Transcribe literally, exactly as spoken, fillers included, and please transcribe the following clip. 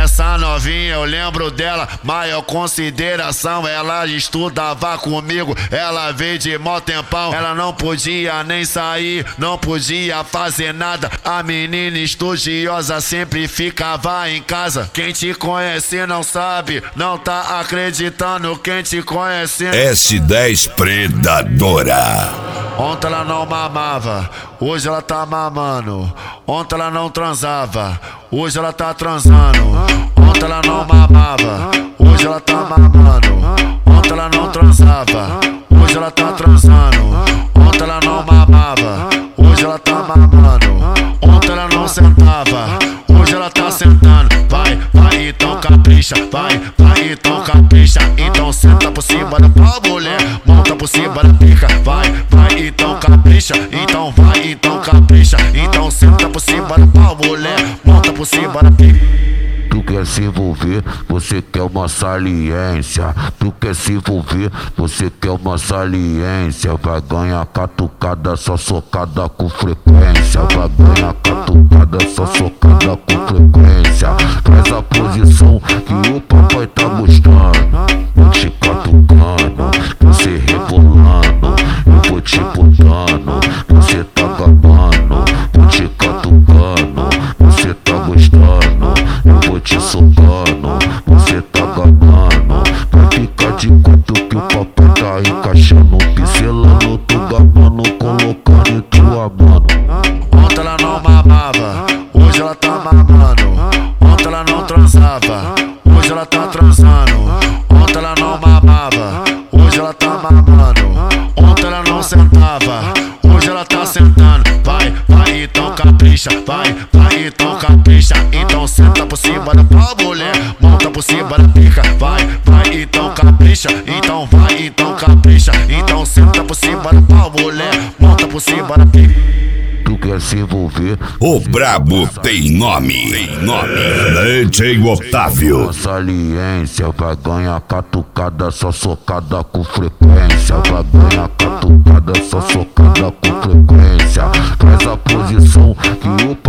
Essa novinha eu lembro dela, maior consideração. Ela estudava comigo, ela veio de mó tempão. Ela não podia nem sair, não podia fazer nada. A menina estudiosa sempre ficava em casa. Quem te conhece não sabe, não tá acreditando. Quem te conhece S dez Predadora. Ontem ela não mamava, hoje ela tá mamando. Ontem ela não transava, hoje ela tá transando. Ontem ela não mamava, hoje ela tá mamando. Ontem ela não transava, hoje ela tá transando. Ontem ela não mamava, hoje ela tá mamando. Ontem ela não sentava, hoje ela tá sentando. Vai, vai, então capricha, vai, vai, então capricha. Então senta por cima da pau, mulher, monta por cima da pica. Vai, vai, então capricha, então vai, então capricha. Então senta por cima da pau, mulher, monta por cima da pica. Tu quer se envolver, você quer uma saliência. Tu quer se envolver, você quer uma saliência. Vai ganhar catucada, só socada com frequência. Vai ganhar catucada, só socada com frequência. Faz a posição que o papai tá gostando. Vou te catucando, você rebolando. Eu vou te botando, você tá gabando. Vou te catucando, você tá gostando. Eu vou te socando, você tá gabando. Vai ficar de quatro que o papai tá encaixando, pincelando, tu gabando, colocando em tua mano. Ontem ela não mamava, hoje ela tá mamando. Ontem ela não transava, hoje ela tá transando. Ontem ela não mamava, hoje ela tá mamando. Ontem ela não sentava, hoje ela tá sentando. Vai, vai, então capricha, vai, vai, então capricha. Então senta por cima da pau, mulher, monta por cima da pica. Vai, vai, então capricha, então vai, então capricha. Então senta por cima da pau, mulher, monta por cima da pica. Tu quer se envolver, o brabo tem nome, tem nome. D J Otávio. uma saliência. Vai ganhar catucada, só socada com frequência. Vai ganhar catucada, só socada com frequência. Faz a posição que o